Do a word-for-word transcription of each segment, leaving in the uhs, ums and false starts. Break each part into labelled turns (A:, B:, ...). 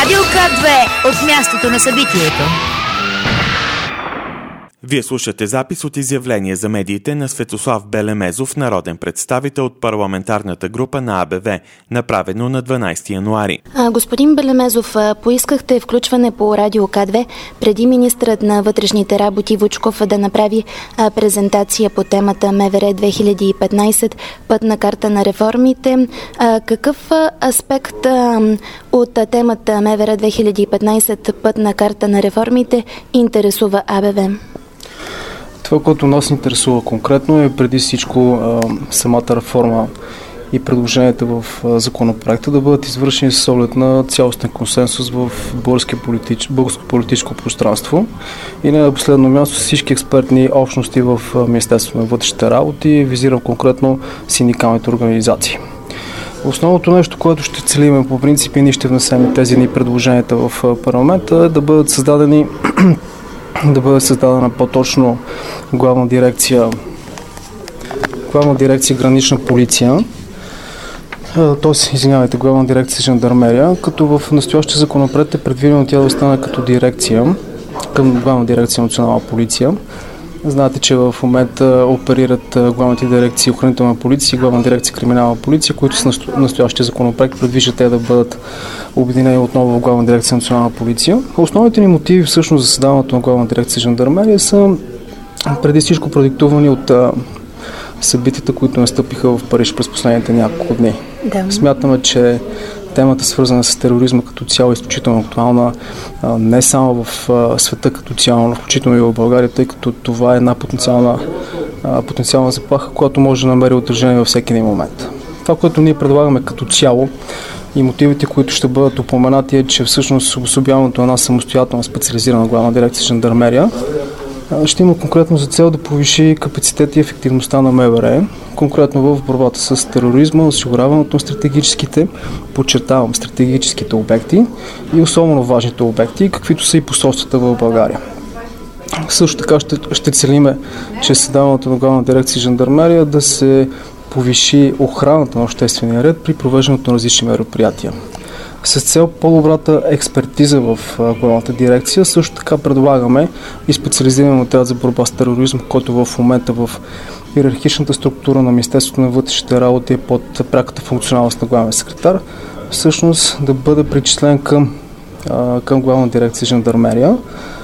A: Радио К две от мястото на събитието.
B: Вие слушате запис от изявление за медиите на Светослав Белемезов, народен представител от парламентарната група на А Б В, направено на дванайсети януари.
C: А, господин Белемезов, поискахте включване по Радио К две преди министърът на вътрешните работи Вучков да направи а, презентация по темата М В Р две хиляди и петнайсет, пътна карта на реформите. А, какъв а, аспект а, от а, темата М В Р две хиляди и петнайсет, пътна карта на реформите интересува А Б В?
D: Това, което нас интересува конкретно, е преди всичко а, самата реформа и предложенията в а, законопроекта да бъдат извършени с оглед на цялостен консенсус в българско политич, политическо пространство и не на последно място всички експертни общности в а, Министерството на вътрешните работи, визирам конкретно синдикалните организации. Основното нещо, което ще целим по принцип и ние ще внесем тези ни предложенията в а, парламента, е да бъдат създадени да бъде създадена по-точно главна дирекция главна дирекция гранична полиция, т.е. извинявайте, главна дирекция жандармерия, като в настоящия законопроект е предвидено тя да остане като дирекция към главна дирекция национална полиция. Знаете, че в момента оперират главните дирекции охранителна полиция и главна дирекция криминална полиция, които с настоящия законопроект предвижда те да бъдат обединени отново в главна дирекция национална полиция. Основните ни мотиви всъщност за създаването на главна дирекция жандармерия са преди всичко продиктувани от а, събитията, които настъпиха в Париж през последните няколко дни. Да. Смятаме, че темата, свързана с тероризма като цяло, е изключително актуална а, не само в а, света като цяло, но включително и в България, тъй като това е една потенциална, а, потенциална заплаха, която може да намери отражение във всеки един момент. Това, което ние предлагаме като цяло и мотивите, които ще бъдат упоменати, е, че всъщност обособяването на една самостоятелна специализирана главна дирекция жандармерия ще има конкретно за цел да повиши капацитет и ефективността на М В Р, конкретно в борбата с тероризма, осигуряването на стратегическите, подчертавам, стратегическите обекти и особено важните обекти, каквито са и посолствата в България. Също така ще, ще целиме, че създаването на главна дирекция жандармерия да се повиши охраната на обществения ред при провеждането на различни мероприятия. С цел по-добрата експертиза в главната дирекция също така предлагаме и специализиран отряд за борба с тероризма, който в момента в иерархичната структура на Министерството на вътрешните работи е под пряката функционалност на главния секретар, всъщност да бъде причислен към, към главна дирекция жандармерия,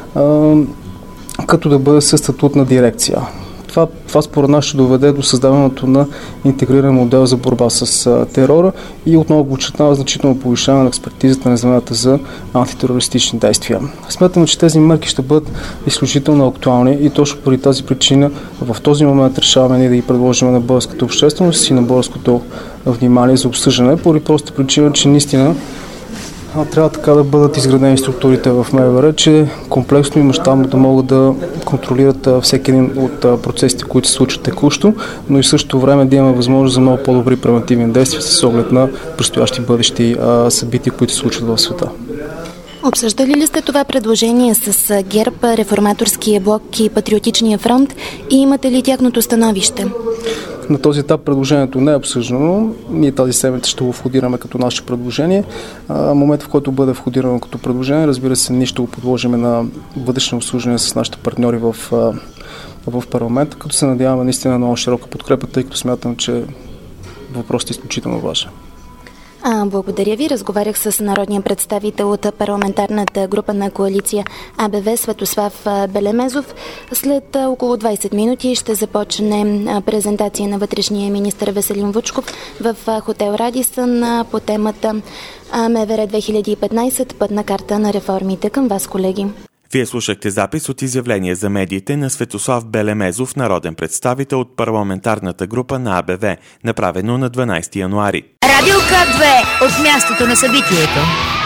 D: като да бъде със статут на дирекция. Това, това според нас ще доведе до създаването на интегриран модел за борба с а, терора и отново подчертава значително повишаване на експертизата на звената за антитерористични действия. Смятаме, че тези мерки ще бъдат изключително актуални и точно поради тази причина в този момент решаваме ние да ги предложим на българската общественост и на българското внимание за обсъждане, поради проста причина, че наистина трябва така да бъдат изградени структурите в М В Р, че комплексно и мащабно да могат да контролират всеки един от процесите, които се случват текущо, но и в същото време да имаме възможност за много по-добри превентивни действия с оглед на предстоящи бъдещи събития, които се случват в света.
C: Обсъждали ли сте това предложение с ГЕРБ, Реформаторския блок и Патриотичния фронт и имате ли тяхното становище?
D: На този етап предложението не е обсъждано. Ние тази седмица ще го входираме като наше предложение. А, момент, в който бъде входирано като предложение, разбира се, ние ще го подложим на бъдеще обсъждане с нашите партньори в, в парламента, като се надяваме наистина на много широка подкрепа, тъй като смятам, че въпросът е изключително важен.
C: А, благодаря ви. Разговарях с народния представител от парламентарната група на коалиция А Б В Светослав Белемезов. След а, около двайсет минути ще започне а, презентация на вътрешния министър Веселин Вучков в а, хотел Радисън а, по темата а, М В Р две хиляди и петнайсет, пътна карта на реформите. Към вас, колеги.
B: Вие слушахте запис от изявление за медиите на Светослав Белемезов, народен представител от парламентарната група на А Б В, направено на дванайсети януари.
A: Радио К две от мястото на събитието.